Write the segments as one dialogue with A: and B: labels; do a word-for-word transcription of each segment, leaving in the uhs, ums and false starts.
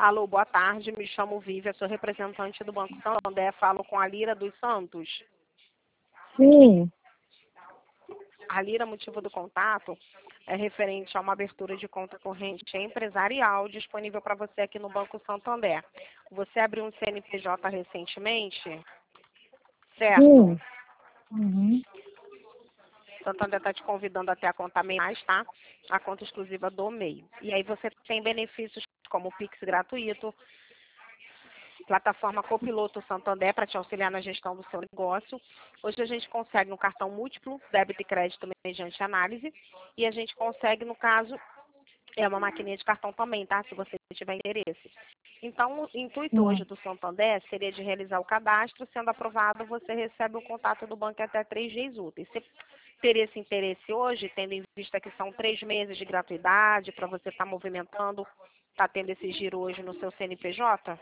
A: Alô, boa tarde, me chamo Vivian, sou representante do Banco Santander, falo com a Lira dos Santos.
B: Sim.
A: A Lira, motivo do contato, é referente a uma abertura de conta corrente empresarial disponível para você aqui no Banco Santander. Você abriu um C N P J recentemente? Certo?
B: Sim. Uhum.
A: Santander está te convidando até a conta MEI Mais, tá? A conta exclusiva do MEI. E aí você tem benefícios como o Pix gratuito, plataforma Copiloto Santander para te auxiliar na gestão do seu negócio. Hoje a gente consegue no cartão múltiplo, débito e crédito mediante análise. E a gente consegue, no caso, é uma maquininha de cartão também, tá? Se você tiver interesse. Então, o intuito
B: Sim.
A: hoje do Santander seria de realizar o cadastro. Sendo aprovado, você recebe o contato do banco até três dias úteis. Você teria esse interesse hoje, tendo em vista que são três meses de gratuidade para você estar tá movimentando, tá tendo esse giro hoje no seu C N P J?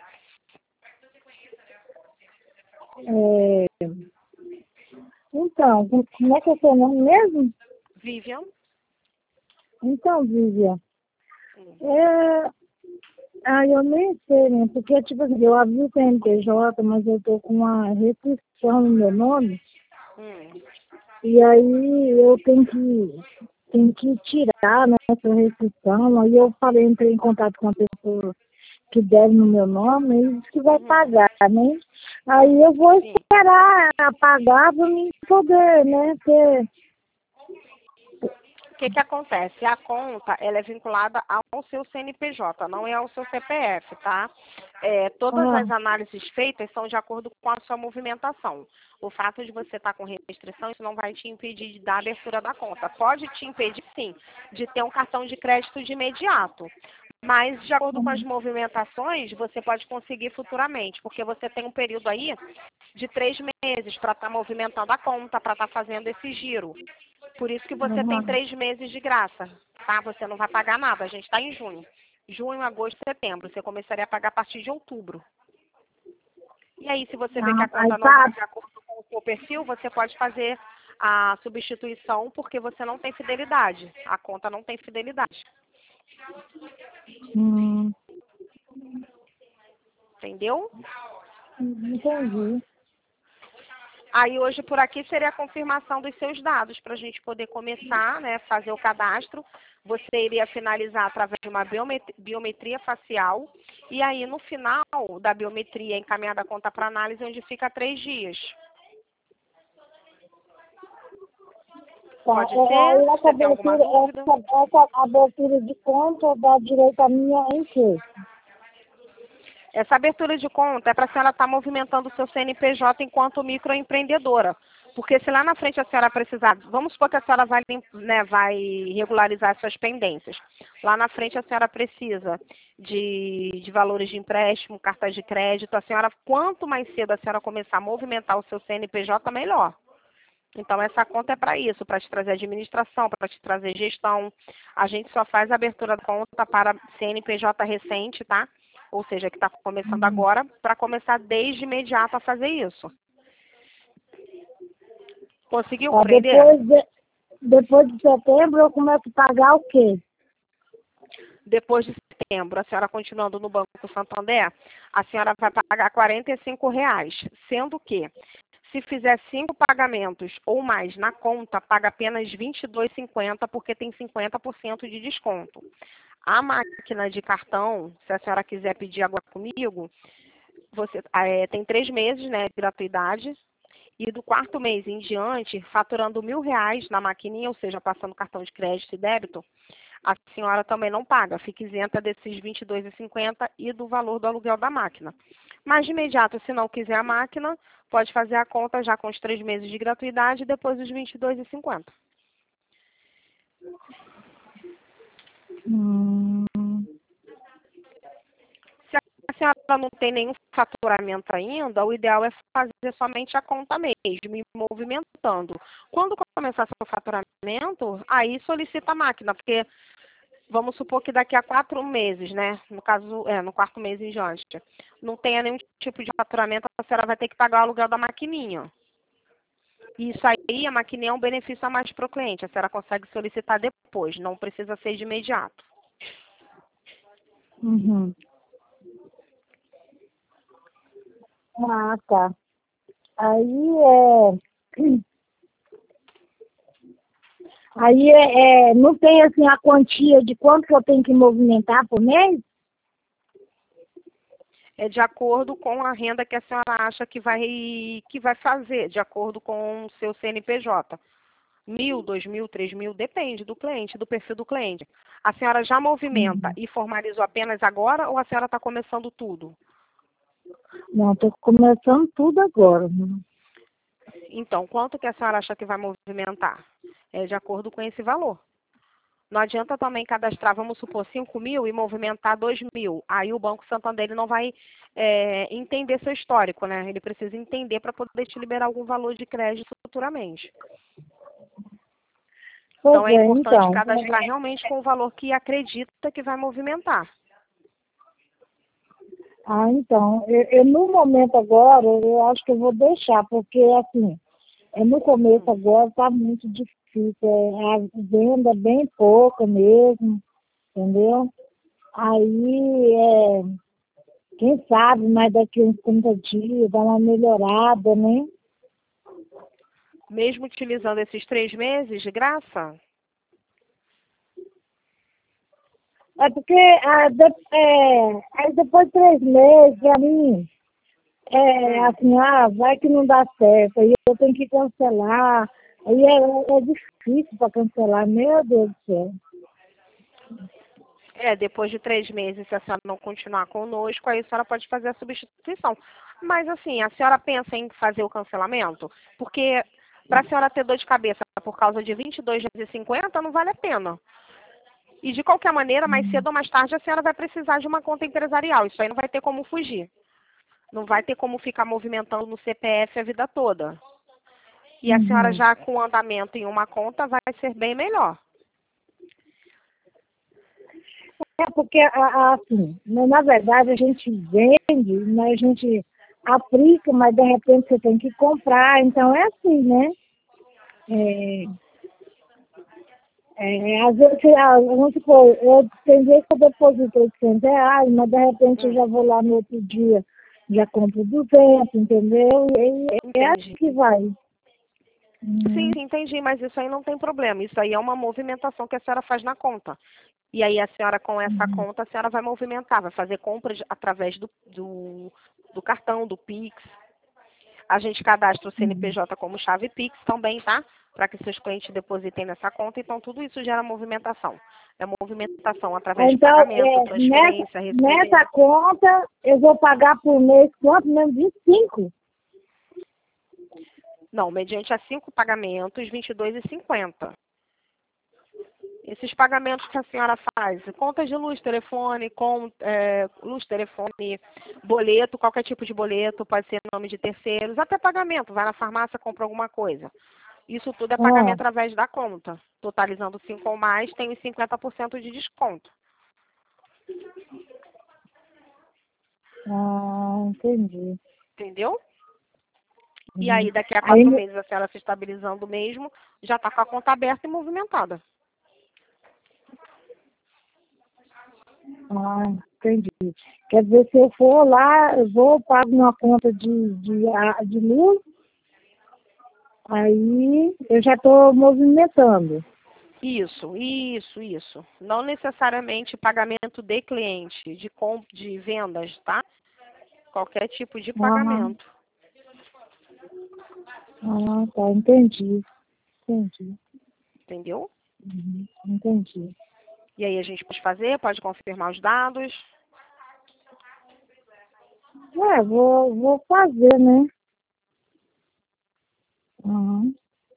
B: É... Então, como é que é seu nome mesmo?
A: Vivian?
B: Então, Vivian, é... ah, eu nem sei, né? Porque, tipo assim, eu abri o C N P J, mas eu tô com uma restrição no meu nome,
A: Hum.
B: e aí eu tenho que, tenho que tirar, né, essa restrição. Aí eu falei, entrei em contato com a pessoa que deve no meu nome, e disse que vai
A: Hum.
B: pagar, né? Aí eu vou
A: Sim.
B: esperar pagar para mim poder, né, ter...
A: O que que acontece? A conta, ela é vinculada ao seu C N P J, não é ao seu C P F, tá? É, todas
B: Ah,
A: as análises feitas são de acordo com a sua movimentação. O fato de você estar com restrição, isso não vai te impedir de dar a abertura da conta. Pode te impedir, sim, de ter um cartão de crédito de imediato. Mas, de acordo com as movimentações, você pode conseguir futuramente, porque você tem um período aí de três meses para estar movimentando a conta, para estar fazendo esse giro. Por isso que você tem
B: uhum.
A: três meses de graça, tá? Você não vai pagar nada. A gente está em junho. Junho, agosto, setembro. Você começaria a pagar a partir de outubro. E aí, se você vê que
B: Ah,
A: a
B: aí
A: conta não
B: tá.
A: vai de acordo com o seu perfil, você pode fazer a substituição porque você não tem fidelidade. A conta não tem fidelidade.
B: Hum,
A: Entendeu?
B: entendi.
A: Aí hoje por aqui seria a confirmação dos seus dados para a gente poder começar, né, fazer o cadastro. Você iria finalizar através de uma biometria, biometria facial e aí no final da biometria encaminhada a conta para análise onde fica três dias.
B: Tá,
A: Pode
B: é, é,
A: ser?
B: aí essa
A: Você tem alguma
B: abertura,
A: dúvida?
B: essa, essa abertura de conta dá direito a minha em quê?
A: Essa abertura de conta é para a senhora estar movimentando o seu C N P J enquanto microempreendedora. Porque se lá na frente a senhora precisar, vamos supor que a senhora vai, né, vai regularizar suas pendências. Lá na frente a senhora precisa de, de valores de empréstimo, cartas de crédito. A senhora, quanto mais cedo a senhora começar a movimentar o seu C N P J, melhor. Então, essa conta é para isso, para te trazer administração, para te trazer gestão. A gente só faz a abertura da conta para C N P J recente, tá? Ou seja, que está começando
B: Hum.
A: agora, para começar desde imediato a fazer isso. Conseguiu
B: Tá,
A: compreender?
B: depois, de, depois de setembro eu começo a pagar o quê?
A: Depois de setembro, a senhora continuando no Banco Santander, a senhora vai pagar quarenta e cinco reais, sendo que se fizer cinco pagamentos ou mais na conta, paga apenas vinte e dois reais e cinquenta centavos, porque tem cinquenta por cento de desconto. A máquina de cartão, se a senhora quiser pedir agora comigo, você é, tem três meses, né, de gratuidade. E do quarto mês em diante, faturando mil reais na maquininha, ou seja, passando cartão de crédito e débito, a senhora também não paga, fica isenta desses vinte e dois reais e cinquenta centavos e do valor do aluguel da máquina. Mas de imediato, se não quiser a máquina, pode fazer a conta já com os três meses de gratuidade e depois os vinte e dois reais e cinquenta centavos.
B: Hum,
A: Se a senhora não tem nenhum faturamento ainda, o ideal é fazer somente a conta mesmo, ir movimentando. Quando começar seu faturamento, aí solicita a máquina, porque vamos supor que daqui a quatro meses, né? No caso, é, no quarto mês em diante, não tenha nenhum tipo de faturamento, a senhora vai ter que pagar o aluguel da maquininha. Isso aí, a maquininha é um benefício a mais para o cliente. A senhora consegue solicitar depois, não precisa ser de imediato.
B: uhum. Ah, tá. Aí é. Aí é, é, não tem assim a quantia de quanto que eu tenho que movimentar por mês?
A: É de acordo com a renda que a senhora acha que vai, que vai fazer, de acordo com o seu C N P J. Mil, dois mil, três mil, depende do cliente, do perfil do cliente. A senhora já movimenta
B: Uhum.
A: e formalizou apenas agora ou a senhora está começando tudo?
B: Não, estou começando tudo agora. Né?
A: Então, quanto que a senhora acha que vai movimentar? É de acordo com esse valor. Não adianta também cadastrar, vamos supor, cinco mil e movimentar dois mil. Aí o Banco Santander ele não vai é, entender seu histórico, né? Ele precisa entender para poder te liberar algum valor de crédito futuramente. Então
B: Pois
A: é
B: é,
A: importante
B: então.
A: cadastrar realmente com o valor que acredita que vai movimentar.
B: Ah, então, eu, eu, no momento agora, eu acho que eu vou deixar, porque assim, é, no começo agora está muito difícil, é, a venda é bem pouca mesmo, entendeu? Aí, é, quem sabe, mas daqui uns trinta dias dá uma melhorada, né?
A: Mesmo utilizando esses três meses de graça?
B: É porque ah, de, é, aí depois de três meses, para mim, é
A: Hum.
B: assim, ah, vai que não dá certo, aí eu tenho que cancelar, aí é, é difícil para cancelar, meu Deus do céu.
A: É, depois de três meses, se a senhora não continuar conosco, aí a senhora pode fazer a substituição. Mas assim, a senhora pensa em fazer o cancelamento? Porque para a senhora ter dor de cabeça por causa de vinte e dois reais e cinquenta, não vale a pena. E de qualquer maneira, mais cedo ou mais tarde, a senhora vai precisar de uma conta empresarial. Isso aí não vai ter como fugir. Não vai ter como ficar movimentando no C P F a vida toda. E a senhora
B: Uhum.
A: já com andamento em uma conta vai ser bem melhor.
B: É porque, a- a- assim, na na verdade, a gente vende, mas a gente aplica, mas de repente você tem que comprar, então é assim, né? É, é, às vezes, ah, vamos supor, eu, tem vezes que eu deposito oitocentos reais, mas de repente eu
A: Hum,
B: já vou lá no outro dia, já compro duzentos, entendeu? E é assim
A: entendi.
B: que vai.
A: Sim,
B: Uhum.
A: sim, entendi, mas isso aí não tem problema. Isso aí é uma movimentação que a senhora faz na conta. E aí a senhora, com essa
B: Uhum.
A: conta, a senhora vai movimentar, vai fazer compras através do, do, do cartão, do Pix. A gente cadastra o
B: Uhum.
A: C N P J como chave Pix também, tá? Para que seus clientes depositem nessa conta. Então, tudo isso gera movimentação. É movimentação
B: Ah,
A: através de
B: então,
A: pagamento,
B: é, nessa,
A: transferência,
B: nessa
A: recebimento.
B: conta, eu vou pagar por mês quanto? Menos vinte e cinco.
A: Não, mediante a cinco pagamentos, vinte e dois e cinquenta. Esses pagamentos que a senhora faz, contas de luz, telefone, com, é, luz, telefone, boleto, qualquer tipo de boleto, pode ser em nome de terceiros, até pagamento, vai na farmácia, compra alguma coisa. Isso tudo é
B: Ah,
A: pagamento através da conta. Totalizando cinco ou mais, tem os cinquenta por cento de desconto.
B: ah, entendi.
A: Entendeu? E
B: Uhum.
A: aí, daqui a
B: Aí,
A: quatro meses, a senhora se estabilizando mesmo, já está com a conta aberta e movimentada.
B: ah, entendi. Quer dizer, se eu for lá, eu vou, pago uma conta de, de, a- de luz, aí eu já estou movimentando.
A: Isso, isso, isso. Não necessariamente pagamento de cliente, de, comp de vendas, tá? Qualquer tipo de
B: Ah,
A: pagamento.
B: ah, tá, entendi. Entendi.
A: Entendeu?
B: Uhum, entendi.
A: E aí a gente pode fazer, pode confirmar os dados.
B: É, vou, vou fazer, né? Uhum.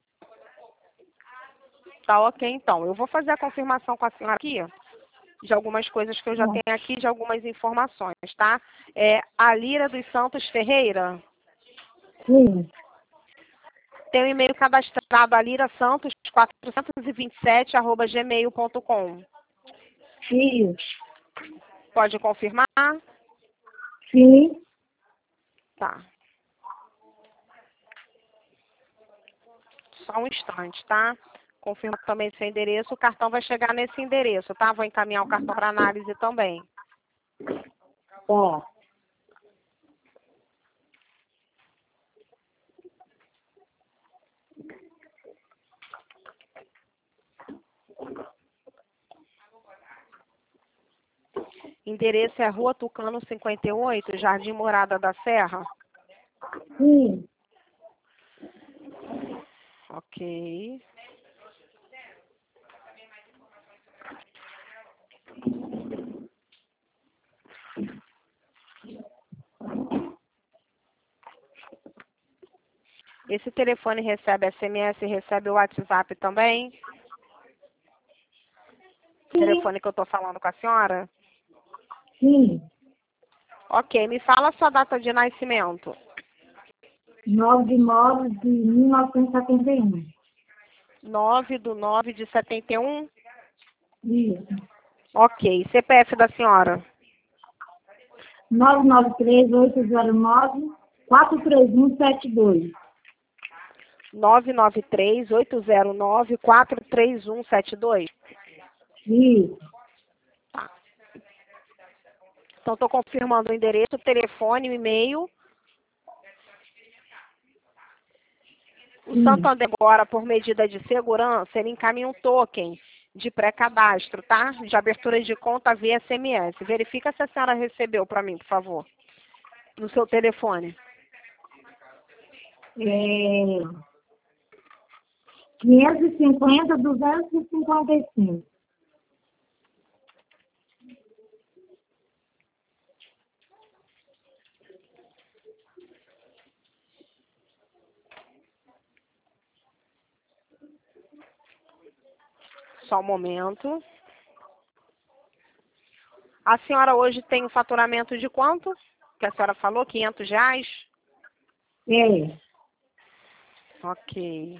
A: Tá ok, então. Eu vou fazer a confirmação com a senhora aqui, de algumas coisas que eu já
B: Ah,
A: tenho aqui, de algumas informações, tá? É a Lira dos Santos Ferreira.
B: sim,
A: Tem o e-mail cadastrado alira santos quatrocentos e vinte e sete arroba gmail ponto com.
B: sim,
A: Pode confirmar?
B: sim.
A: Tá. Só um instante, tá? Confirma também seu endereço. O cartão vai chegar nesse endereço, tá? Vou encaminhar o cartão para análise também.
B: Tá.
A: Endereço é Rua Tucano cinquenta e oito, Jardim Morada da Serra?
B: Sim.
A: Ok. Esse telefone recebe S M S e recebe o WhatsApp também? O telefone que eu estou falando com a senhora?
B: Sim.
A: Ok, me fala a sua data de nascimento.
B: nove de nove de mil novecentos e setenta e um.
A: nove do nove de setenta e um?
B: Isso.
A: Ok. C P F da senhora?
B: nove nove três, oito zero nove, quatro três um sete dois.
A: nove nove três, oito zero nove, quatro três um sete dois?
B: Isso.
A: Tá. Então, estou confirmando o endereço, o telefone, o e-mail. O
B: Sim.
A: Santander agora, por medida de segurança, ele encaminha um token de pré-cadastro, tá? De abertura de conta via S M S. Verifica se a senhora recebeu para mim, por favor, no seu telefone.
B: É... quinhentos e cinquenta, duzentos e cinquenta e cinco.
A: Só um momento. A senhora hoje tem um faturamento de quanto? Que a senhora falou, quinhentos reais?
B: É.
A: Ok.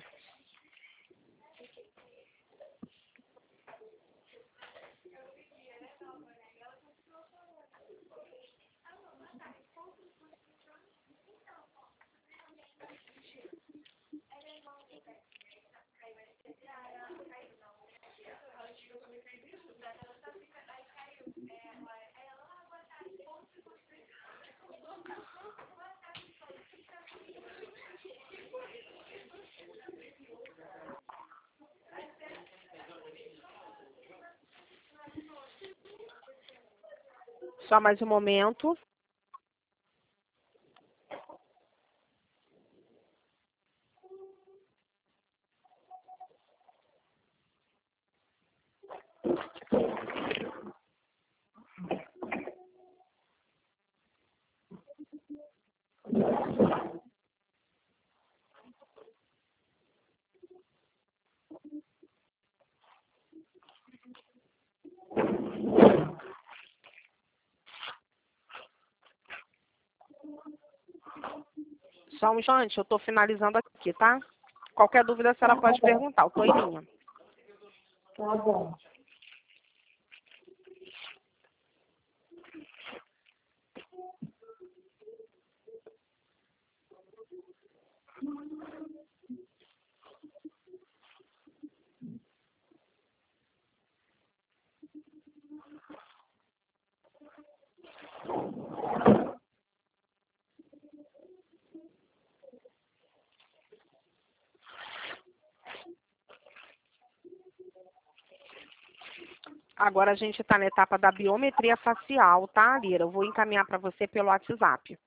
A: Só mais um momento. Só um instante, eu estou finalizando aqui, tá? Qualquer dúvida a senhora pode perguntar, eu estou em linha.
B: Tá bom.
A: Agora a gente está na etapa da biometria facial, tá, Lira? Eu vou encaminhar para você pelo WhatsApp.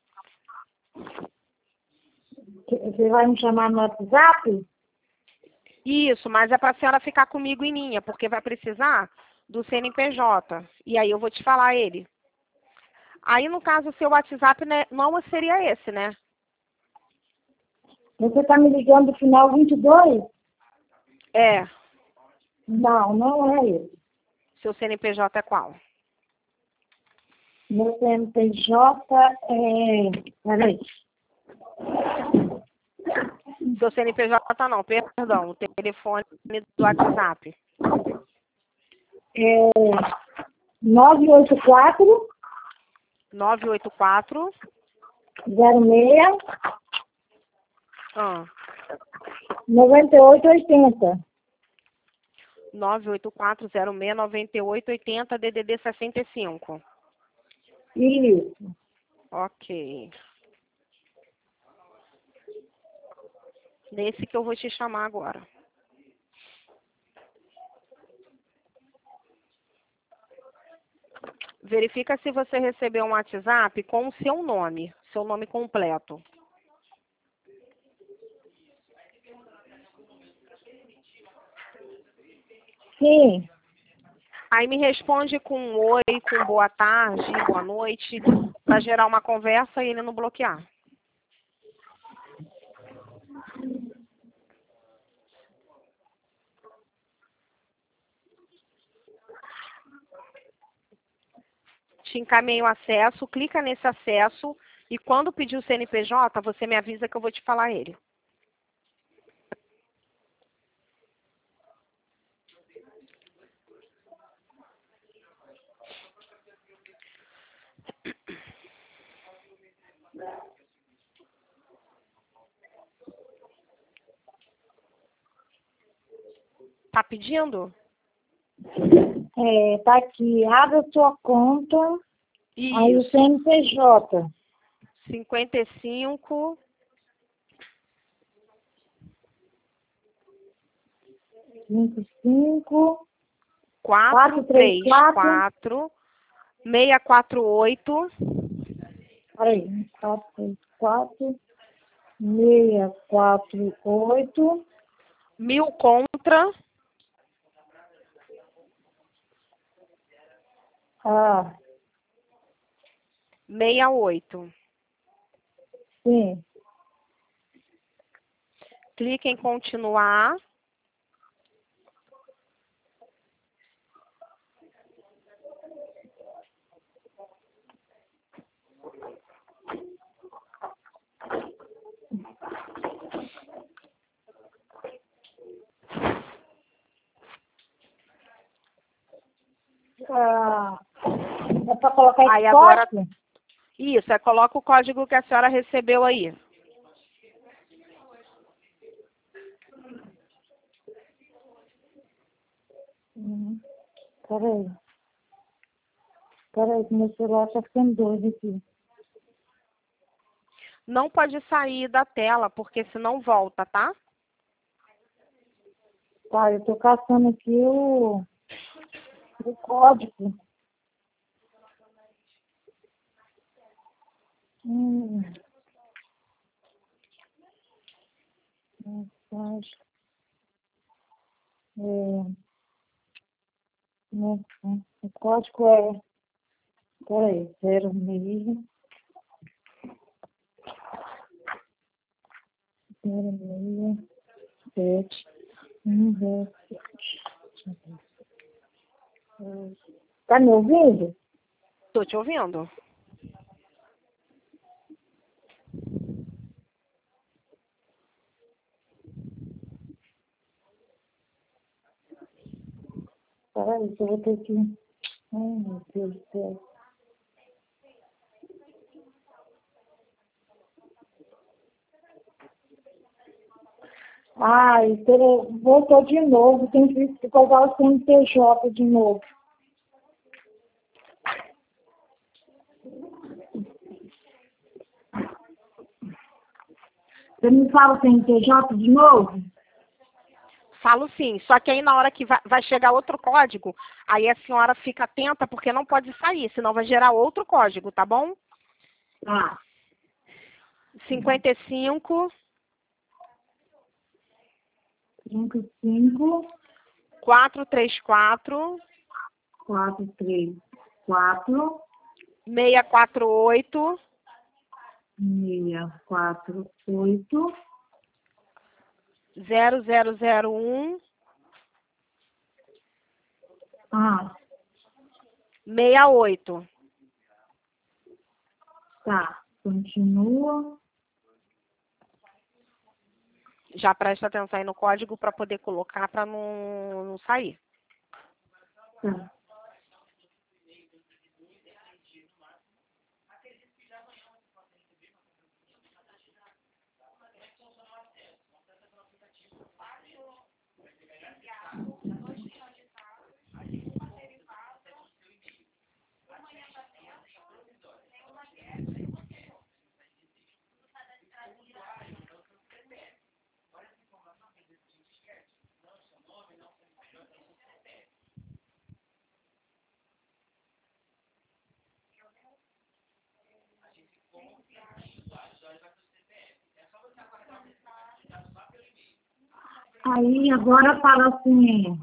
B: Você vai me chamar no WhatsApp?
A: Isso, mas é para a senhora ficar comigo em linha, porque vai precisar do C N P J. E aí eu vou te falar ele. Aí, no caso, o seu WhatsApp, né, não seria esse, né?
B: Você está me ligando do final vinte e dois?
A: É.
B: Não, não é esse.
A: Seu C N P J é qual?
B: Meu C N P J é... Peraí.
A: Seu C N P J não, perdão, o telefone do WhatsApp.
B: É... nove oito quatro,
A: nove oito quatro
B: zero seis,
A: ah,
B: nove oito oito zero.
A: nove oito quatro zero seis nove oito oito zero D D D sessenta e cinco.
B: Isso.
A: Ok. Nesse que eu vou te chamar agora. Verifica se você recebeu um WhatsApp com o seu nome, seu nome completo.
B: Sim.
A: Aí me responde com um oi, com boa tarde, boa noite, para gerar uma conversa e ele não bloquear. Te encaminho o acesso, clica nesse acesso e quando pedir o C N P J, você me avisa que eu vou te falar ele. Tá pedindo?
B: É, tá aqui, abra sua conta, aí o
A: Isso.
B: C N P J.
A: cinquenta e cinco,
B: vinte e cinco,
A: quatro três quatro, seis quatro oito,
B: peraí, quatro, três, quatro, seis, quatro, oito,
A: mil contra,
B: ah,
A: sessenta e oito.
B: sim,
A: Clique em continuar.
B: ah, é para colocar esse
A: Aí agora,
B: código?
A: isso, é coloca o código que a senhora recebeu aí.
B: Uhum. Peraí, peraí, que meu celular tá ficando doido aqui.
A: Não pode sair da tela, porque senão volta, tá?
B: Tá, eu tô caçando aqui o, o código. Hum. Mensagem. É, né, né, o código é, peraí, zero meio, zero meio, sete, um, zero, sete. Tá me ouvindo?
A: Tô te ouvindo.
B: Peraí, que eu vou ter que... Ai, meu Deus do céu. Ai, pelo- voltou de novo, tem que colocar o C N P J de novo. Você me fala o C N P J de novo?
A: Falo sim, só que aí na hora que vai, vai chegar outro código, aí a senhora fica atenta porque não pode sair, senão vai gerar outro código, tá bom?
B: Tá.
A: cinquenta e cinco,
B: cinco, cinco,
A: quatro três quatro,
B: quatro, três, quatro,
A: seis quatro oito,
B: seis, quatro, oito,
A: zero zero zero um,
B: ah,
A: seis oito.
B: tá, continua,
A: Já presta atenção aí no código para poder colocar para não, não sair.
B: tá. Aí agora fala assim,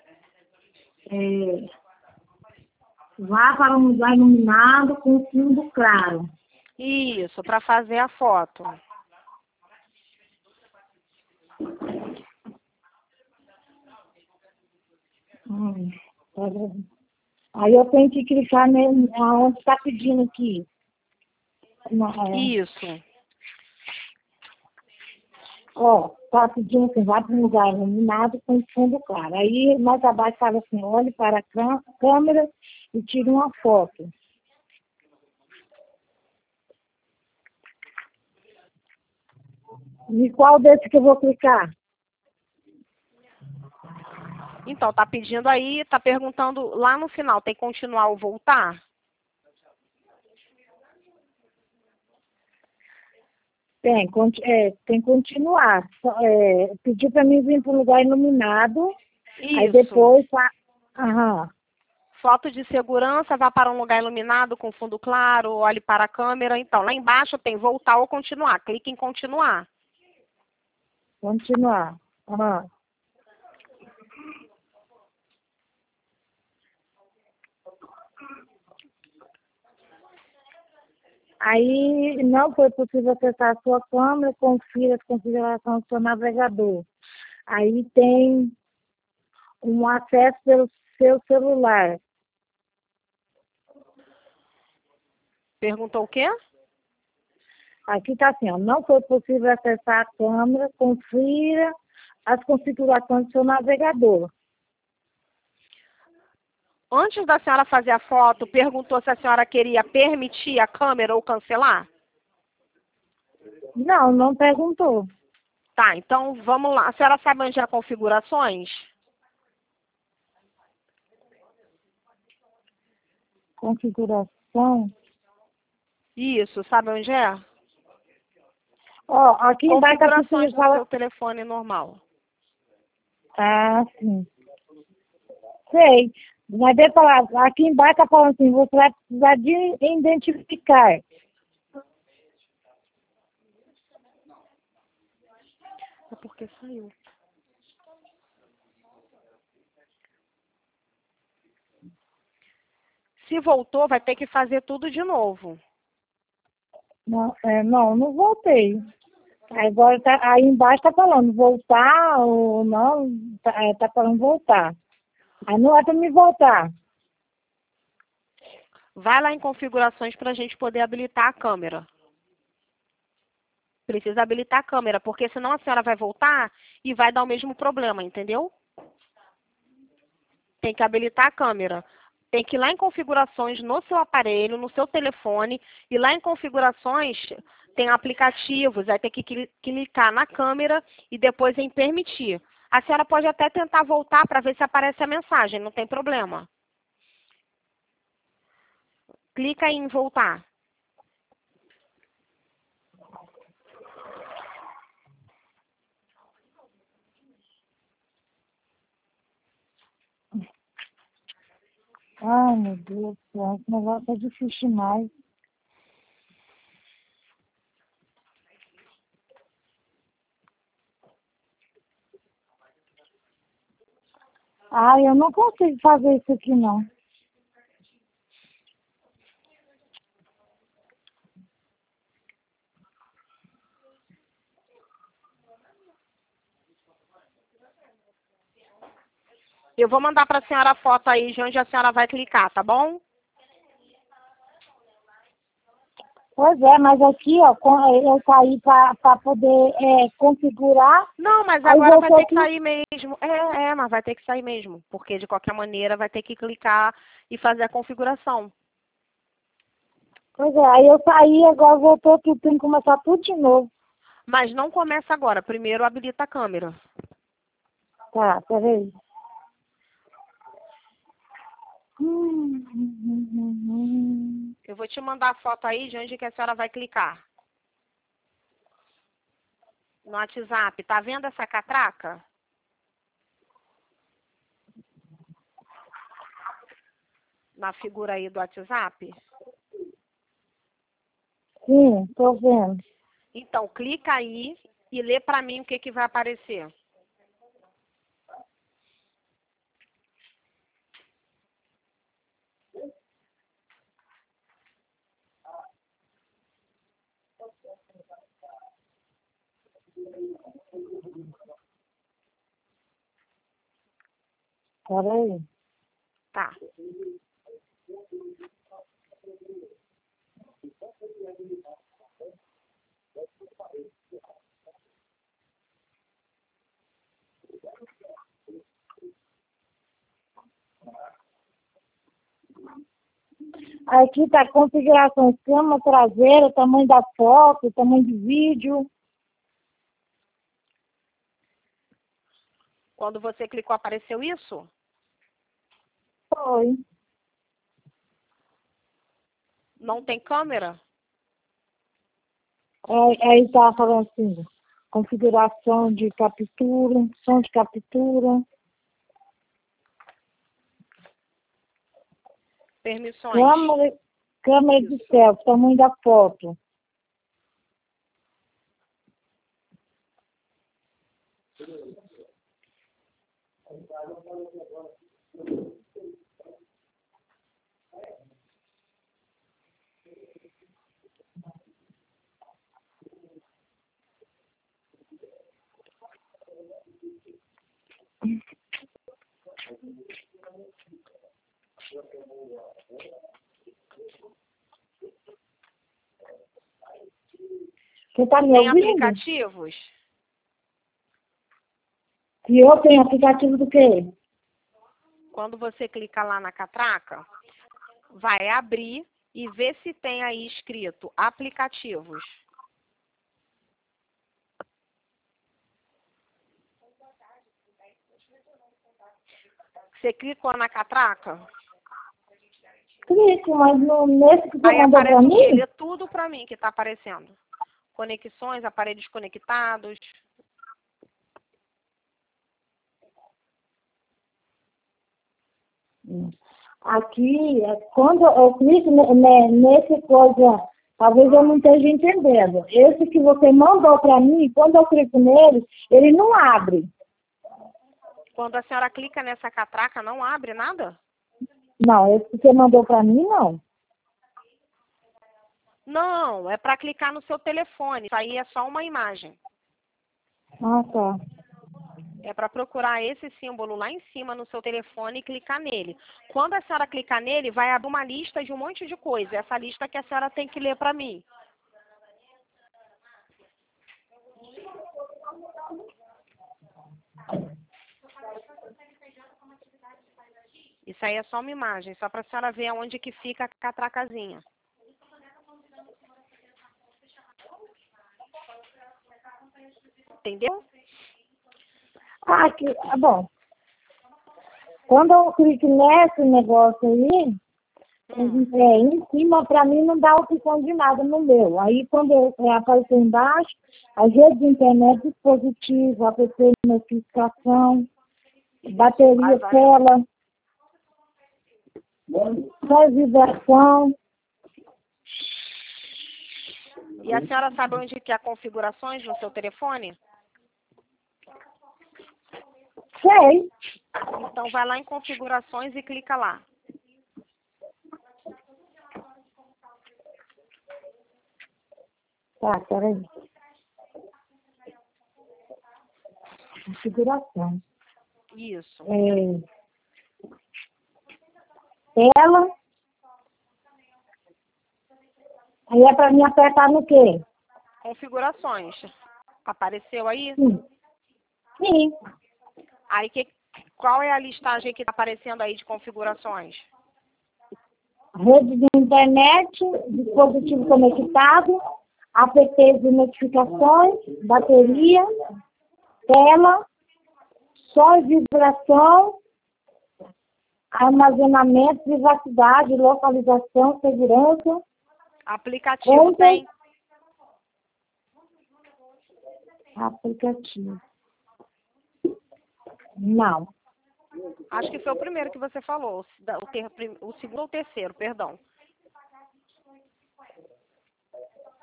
B: é, vá para um lugar iluminado com fundo claro.
A: Isso, para fazer a foto.
B: Hum, tá bom. Aí eu tenho que clicar nele, aonde está pedindo aqui. Na- é,
A: Isso.
B: Ó, tá pedindo que vá para um lugar iluminado com fundo claro. Aí mais abaixo fala assim, olhe para a cã- câmera e tire uma foto. E qual desse que eu vou clicar?
A: Então, tá pedindo aí, tá perguntando lá no final, tem que continuar ou voltar?
B: Tem, conti- é, tem que continuar. Só, É, pediu para mim vir para um lugar iluminado, aí
A: Isso.
B: depois, tá, aham,
A: Foto de segurança, vá para um lugar iluminado com fundo claro, olhe para a câmera. Então, lá embaixo tem voltar ou continuar. Clique em continuar.
B: continuar. Aham. Aí não foi possível acessar a sua câmera, confira as configurações do seu navegador. Aí tem um acesso pelo seu celular.
A: Perguntou o quê?
B: Aqui está assim, ó, não foi possível acessar a câmera, confira as configurações do seu navegador.
A: Antes da senhora fazer a foto, perguntou se a senhora queria permitir a câmera ou cancelar?
B: Não, não perguntou.
A: Tá, então vamos lá. A senhora sabe onde é configurações?
B: Configuração.
A: Isso, sabe onde é?
B: Ó, aqui embaixo está
A: Configurações
B: possível
A: do seu
B: falar.
A: telefone normal.
B: Ah, sim. Sei. Mas deixa eu falar, aqui embaixo está falando assim, você vai precisar de identificar.
A: É porque saiu. Se voltou, vai ter que fazer tudo de novo.
B: Não, é, não, não voltei. Agora tá, aí embaixo está falando voltar ou não, tá, é, tá falando voltar. Aí não é para me voltar.
A: Vai lá em configurações para a gente poder habilitar a câmera. Precisa habilitar a câmera, porque senão a senhora vai voltar e vai dar o mesmo problema, entendeu? Tem que habilitar a câmera. Tem que ir lá em configurações no seu aparelho, no seu telefone, e lá em configurações tem aplicativos, aí tem que cli- clicar na câmera e depois em permitir. A senhora pode até tentar voltar para ver se aparece a mensagem, não tem problema. Clica em voltar.
B: Ai, meu Deus do céu, esse negócio é difícil demais. Ai, eu não consigo fazer isso aqui, não.
A: Eu vou mandar para a senhora a foto aí de onde a senhora vai clicar, tá bom?
B: Pois é, mas aqui, ó, com- eu saí para poder é, configurar,
A: Não, mas
B: aí
A: agora vai
B: voltou
A: ter que
B: aqui.
A: sair mesmo. É, é, mas vai ter que sair mesmo. Porque de qualquer maneira vai ter que clicar e fazer a configuração.
B: Pois é, aí eu saí, agora voltou aqui, tem que começar tudo de novo.
A: Mas não começa agora. Primeiro habilita a câmera.
B: Tá, peraí. Hum, hum, hum, hum, hum.
A: Eu vou te mandar a foto aí de onde que a senhora vai clicar. No WhatsApp. Tá vendo essa catraca? Na figura aí do WhatsApp?
B: Sim, tô vendo.
A: Então, clica aí e lê para mim o que, que vai aparecer.
B: Peraí.
A: Tá.
B: Aqui tá configuração, câmera traseira, tamanho da foto, tamanho de vídeo.
A: Quando você clicou, apareceu isso?
B: Foi.
A: Não tem câmera?
B: É, aí tá falando assim, configuração de captura, som de captura,
A: Permissões.
B: câmera, câmera de selfie, tamanho da foto. Você tá me
A: Tem
B: ouvindo?
A: aplicativos?
B: E eu tenho aplicativo do quê?
A: Quando você clica lá na catraca, vai abrir e ver se tem aí escrito aplicativos. Você clicou na catraca?
B: Clico, mas no, nesse que você
A: Aí
B: mandou pra
A: aparece o quê?
B: mim?
A: Lê tudo para mim que está aparecendo. Conexões, aparelhos conectados.
B: Aqui, é, quando eu clico ne- ne- nesse coisa, talvez eu não esteja entendendo. Esse que você mandou para mim, quando eu clico nele, ele não abre.
A: Quando a senhora clica nessa catraca, não abre nada?
B: Não, esse que você mandou para mim, não.
A: Não, é para clicar no seu telefone. Isso aí é só uma imagem.
B: Ah, tá.
A: É para procurar esse símbolo lá em cima no seu telefone e clicar nele. Quando a senhora clicar nele, vai abrir uma lista de um monte de coisa. Essa lista que a senhora tem que ler para mim. Isso aí é só uma imagem, só para a senhora ver onde que fica a catracazinha. Entendeu?
B: Ah, que, ah, bom. Quando eu clico nesse negócio aí,
A: Hum.
B: é, em cima, para mim, não dá opção de nada no meu. Aí, quando eu, é, apareceu embaixo, as redes de internet, dispositivo, app de notificação, bateria,
A: As-
B: tela, só vibração.
A: E a senhora sabe onde que há configurações no seu telefone?
B: Sei.
A: Então vai lá em configurações e clica lá.
B: Tá, peraí. Configuração.
A: Isso.
B: É, tela. Aí é para mim apertar no quê?
A: Configurações. Apareceu aí?
B: Sim. Sim.
A: Aí que, qual é a listagem que está aparecendo aí de configurações?
B: Rede de internet, dispositivo conectado, app de notificações, bateria, tela, som e vibração, armazenamento, privacidade, localização, segurança,
A: Aplicativo
B: conta,
A: tem?
B: aplicativo. Não.
A: Acho que foi o primeiro que você falou. O, da- o, ter, prim- o segundo ou o terceiro, perdão.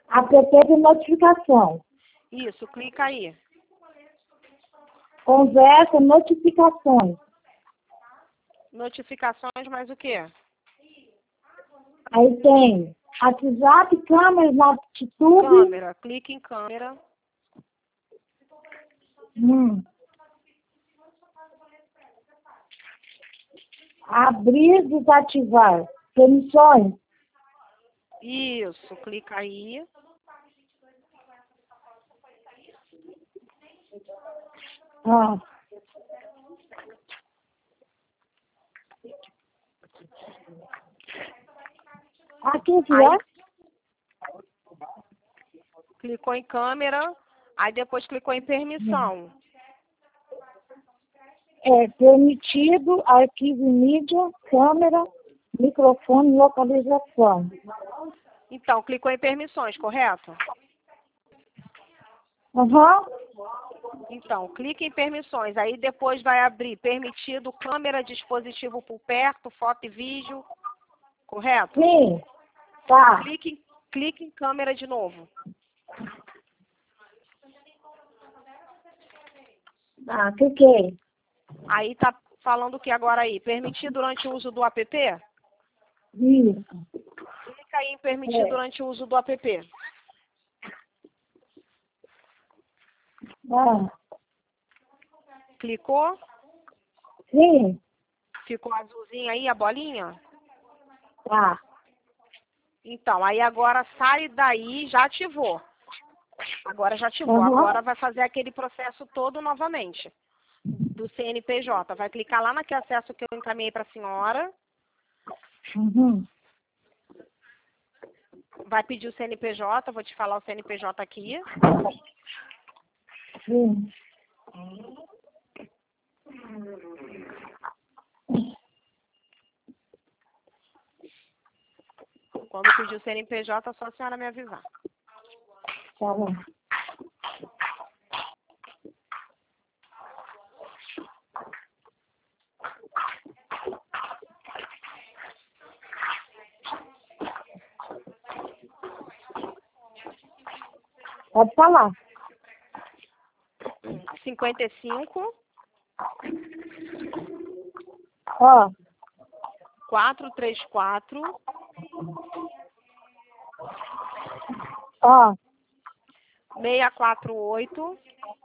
B: App de notificação.
A: Isso, clica aí.
B: Conversa, notificações.
A: Notificações, mais o quê?
B: Aí tem WhatsApp, câmeras, Latitude.
A: Câmera, clique em câmera.
B: Hum. Abrir, desativar. Permissões.
A: Isso, clica aí.
B: Ah. Aqui, que
A: Aí,
B: é?
A: clicou em câmera, aí depois clicou em permissão.
B: É permitido, arquivo mídia, câmera, microfone, localização.
A: Então, clicou em permissões, correto?
B: Aham.
A: Então, clique em permissões. Aí depois vai abrir permitido, câmera, dispositivo por perto, foto e vídeo. Correto?
B: Sim. Tá.
A: Clique, clique em câmera de novo.
B: Ah, cliquei.
A: Aí tá falando o que agora aí? Permitir durante o uso do app?
B: Isso.
A: Clica aí em permitir
B: É.
A: durante o uso do app.
B: Ah.
A: Clicou?
B: Sim.
A: Ficou azulzinho aí a bolinha?
B: Tá.
A: Então, aí agora sai daí, já ativou. Agora já ativou.
B: Uhum.
A: Agora vai fazer aquele processo todo novamente. Do C N P J. Vai clicar lá naquele acesso que eu encaminhei para a senhora.
B: Uhum.
A: Vai pedir o C N P J. Vou te falar o C N P J aqui.
B: Sim.
A: Quando pedir o C N P J, é só a senhora me avisar.
B: Tá bom. Pode falar.
A: cinquenta e cinco,
B: Ó.
A: quatrocentos e trinta e quatro,
B: Ó.
A: seiscentos e quarenta e oito,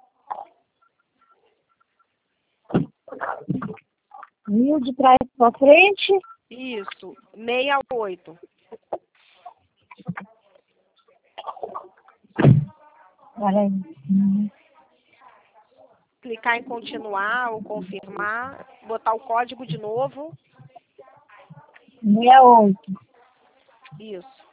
B: Mil de trás pra frente.
A: isso, sessenta e oito.
B: Olha aí. Hum.
A: Clicar em continuar ou confirmar, botar o código de novo,
B: sessenta e oito.
A: isso.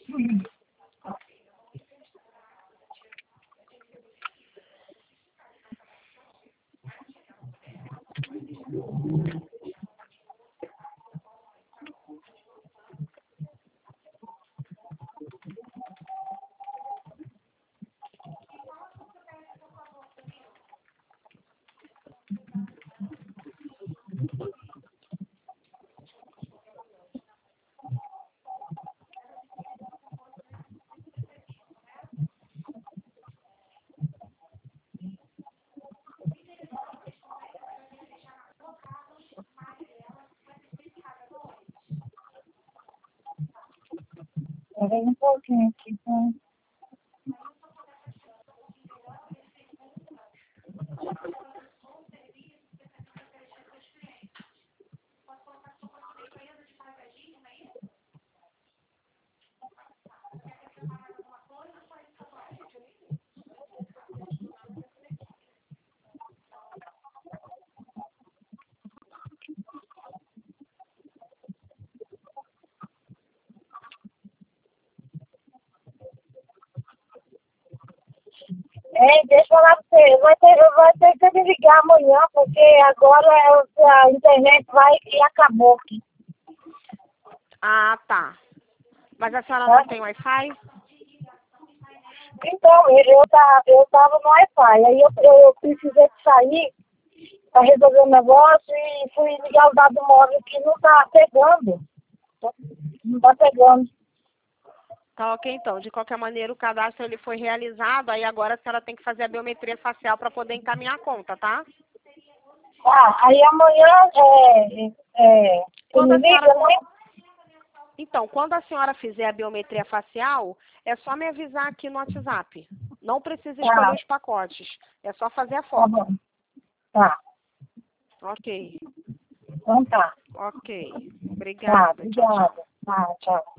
B: Peraí um pouquinho aqui, tá? Ei, deixa eu falar pra você, eu vou ter, eu vou ter que me ligar amanhã, porque agora é- a internet vai e acabou aqui.
A: Ah, tá. Mas a senhora
B: Tá?
A: não tem Wi-Fi?
B: Então, eu, eu, tá, eu tava no Wi-Fi, aí eu, eu precisei de sair para resolver um negócio e fui ligar o dado móvel que não tá pegando. Não tá pegando.
A: Tá ok, então. De qualquer maneira, o cadastro ele foi realizado, aí agora a senhora tem que fazer a biometria facial para poder encaminhar a conta, tá?
B: Tá, aí amanhã, é, é,
A: Quando
B: me
A: a
B: liga,
A: senhora...
B: né?
A: Então, quando a senhora fizer a biometria facial, é só me avisar aqui no WhatsApp. Não precisa escolher
B: Tá,
A: os pacotes. É só fazer a
B: tá
A: foto.
B: bom. Tá,
A: Ok.
B: então tá.
A: Ok.
B: Tá,
A: Obrigada. Tchau, tchau.
B: obrigada. Tá, tchau.